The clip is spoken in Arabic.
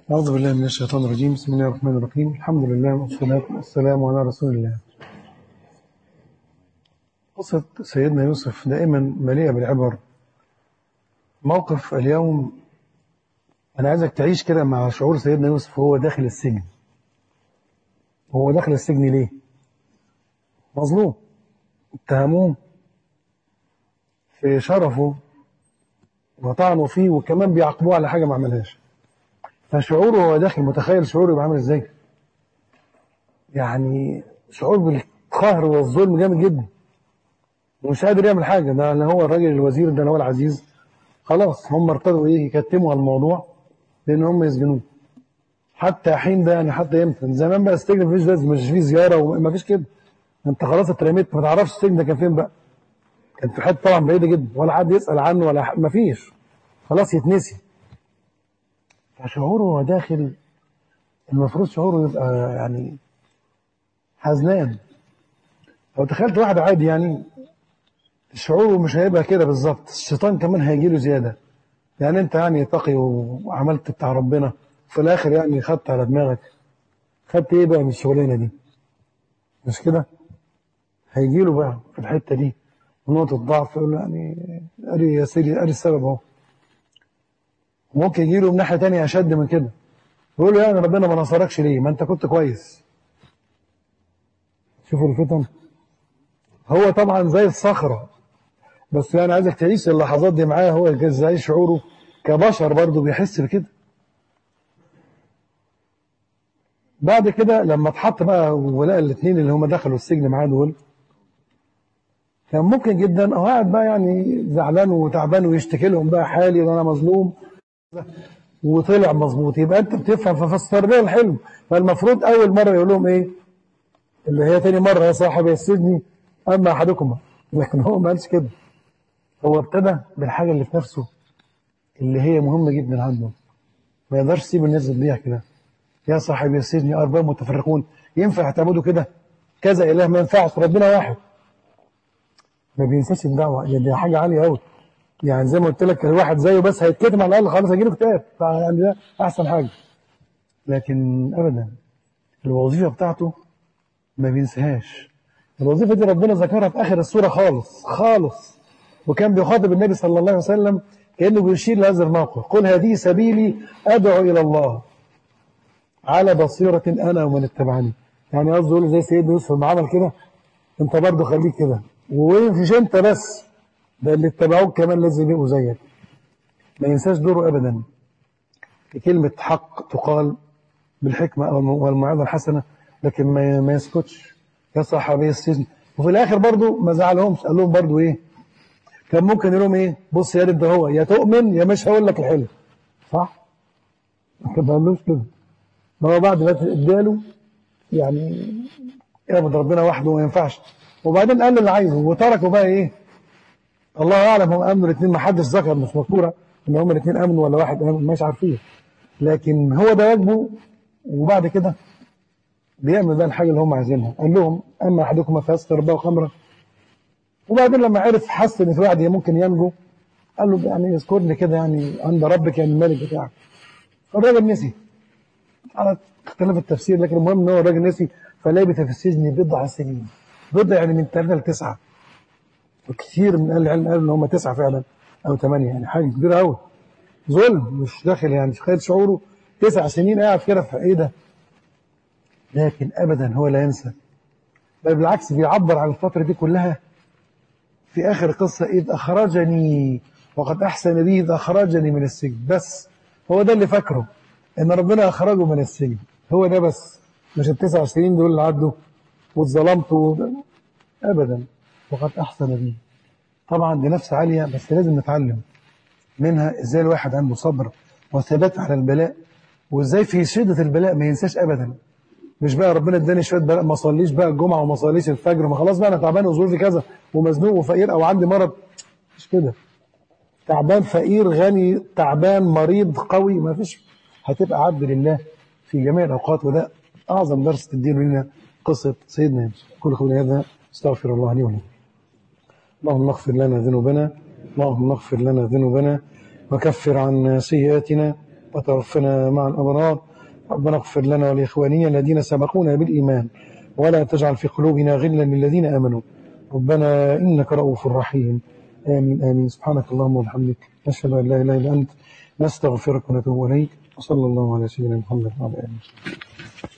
أعوذ بالله من الشيطان الرجيم. بسم الله الرحمن الرحيم. الحمد لله والصلاة والسلام على رسول الله. قصة سيدنا يوسف دائما مليئة بالعبر. موقف اليوم أنا عايزك تعيش كده مع شعور سيدنا يوسف وهو داخل السجن. هو داخل السجن ليه؟ مظلوم، اتهموه في شرفه وطعنوا فيه وكمان بيعاقبوه على حاجة ما عملهاش. فشعوره وهو داخل، متخيل شعوره يبقى عامل ازاي؟ يعني شعور بالقهر والظلم جامد جدا، ومش قادر يعمل حاجة. ده اللي هو الراجل الوزير ده اللي هو العزيز، خلاص هم ارتضوا يكتموا على الموضوع لأن هم يسجنوه حتى حين ده. يعني حتى يمكن زمان بقى السجن مفيش لازم، مش فيه زيارة ومفيش كده، انت خلاص اترميت، ما تعرفش السجن ده كان فين بقى. كان في حته طبعا بعيده جدا، ولا حد يسأل عنه ولا مفيش، خلاص يتنسي. فشعوره وهو داخل المفروض شعوره يبقى يعني حزنان. لو تخيلت واحد عادي يعني شعوره مش هيبقى كده بالظبط، الشيطان كمان هيجيله زيادة. يعني انت يعني تقي وعملت بتاع ربنا، في الاخر يعني خدت على دماغك، خدت ايه بقى من الشغلانه دي؟ مش كده؟ هيجيله بقى في الحته دي نقطه ضعف، يقول له يعني ادي يا سيدي ادي السبب اهو. ممكن يجيله من ناحيه تانية اشد من كده، يقول له يعني ربنا ما نصركش ليه؟ ما انت كنت كويس. شوفوا الفتن. هو طبعا زي الصخره، بس يعني عايزك تعيش اللحظات دي معاه، هو ازاي شعوره كبشر برضه بيحس بكده. بعد كده لما اتحط بقى ولقى الاثنين اللي هم دخلوا السجن معاه دول، كان ممكن جدا هو قاعد بقى يعني زعلان وتعبان ويشتكي لهم بقى حالي وانا مظلوم، وطلع مظبوط. يبقى انت بتفهم ففسر لنا الحلم. فالمفروض اول مره يقول لهم ايه؟ اللي هي تاني مره يا صاحبي السجن اما احدكما. لكن هو ما قالش كده، هو ابتدى بالحاجه اللي في نفسه اللي هي مهمه جدا عنده. ما يقدرش يسيب الناس تضيع كده. يا صاحبي السجن ارباب متفرقون، ينفع تعبدوا كده كذا اله؟ ما ينفعش، ربنا واحد. ما بينساش الدعوه، دي حاجه عاليه قوي. يعني زي ما قلت لك الواحد زيه بس هيتكتم على الاقل، خلاص هيجيله كتاب، يعني ده احسن حاجه. لكن ابدا الوظيفه بتاعته ما بينساهاش. الوظيفه دي ربنا ذكرها في اخر السوره خالص خالص، وكان بيخاطب النبي صلى الله عليه وسلم كانه بيشير لهذا الموقف. قل هذه سبيلي ادعو الى الله على بصيره انا ومن اتبعني. يعني قصده يقول زي سيدنا يوسف ما عمل كده، انت برضه خليك كده، ومش انت بس، ده اللي اتبعوك كمان لازم يبقوا زيك. ما ينساش دوره ابدا. كلمه حق تقال بالحكمه والموعظه الحسنه، لكن ما يسكتش. يا صاحبي السجن. وفي الاخر برضه ما زعلهمش، قال لهم برضه ايه؟ كان ممكن يقول لهم ايه؟ بص يا ده هو يا تؤمن يا مش هقول لك الحلم، صح؟ ما قالوش كده. ما هو بعد ما اداله يعني اعبد ربنا وحده وما ينفعش، وبعدين قال اللي عايزه وتركوا بقى ايه؟ الله اعلم هم امنوا الاثنين، ما حدش ذكر، مش مذكوره ان هم الاثنين امنوا ولا واحد امن، مش عارفين. لكن هو ده واجبه. وبعد كده بيعمل بقى الحاجه اللي هم عايزينها. قال لهم اما احدكم فيسقي ربه خمرا. وبعدين لما عرف حس ان في واحد ممكن ينجو، قال له يعني اذكرني كده يعني عند ربك يعني الملك بتاعك. فالراجل نسي على اختلاف التفسير، لكن المهم ان هو الراجل نسي. فلبث في السجن بضع سنين. بضع يعني من 3 ل 9، وكثير من اهل العلم قالوا ان هم 9 فعلا او 8، يعني حاجه كبيره قوي. ظلم مش داخل، يعني تخيل شعوره 9 سنين قاعد كده في ايه ده. لكن ابدا هو لا ينسى، بل بالعكس بيعبر عن الفتره دي كلها في آخر القصة: إذ أخرجني وقد أحسن بي إذ أخرجني من السجن. بس هو ده اللي فاكره، إن ربنا أخرجه من السجن. هو ده بس، مش ال9 سنين دول اللي عدوا واتظلمت أبدا. وقد أحسن بي. طبعا دي نفس عالية، بس لازم نتعلم منها إزاي الواحد عنده صبر وثبات على البلاء، وإزاي في شدة البلاء ما ينساش أبدا. مش بقى ربنا اداني شويه بلاء ما صليش بقى الجمعه وما صليش الفجر، ما خلاص بقى انا تعبان وظروفي كذا ومزنوق وفقير او عندي مرض. مش كده. تعبان فقير غني تعبان مريض قوي، ما فيش، هتبقى عبد لله في جميع الاوقات. وده اعظم درس تديله لنا قصه سيدنا يوسف. كل قولي هذا استغفر الله لي ولكم. اللهم اغفر لنا ذنوبنا، اللهم اغفر لنا ذنوبنا وكفر عنا سيئاتنا وتوفنا مع الأبرار. ربنا اغفر لنا ولإخواننا الذين سبقونا بالإيمان ولا تجعل في قلوبنا غلا للذين آمنوا ربنا إنك رؤوف رحيم. آمين آمين. سبحانك اللهم وبحمدك نشهد أن لا إله إلا أنت نستغفرك ونتوب إليك. وصلى الله على سيدنا محمد وعلى آله.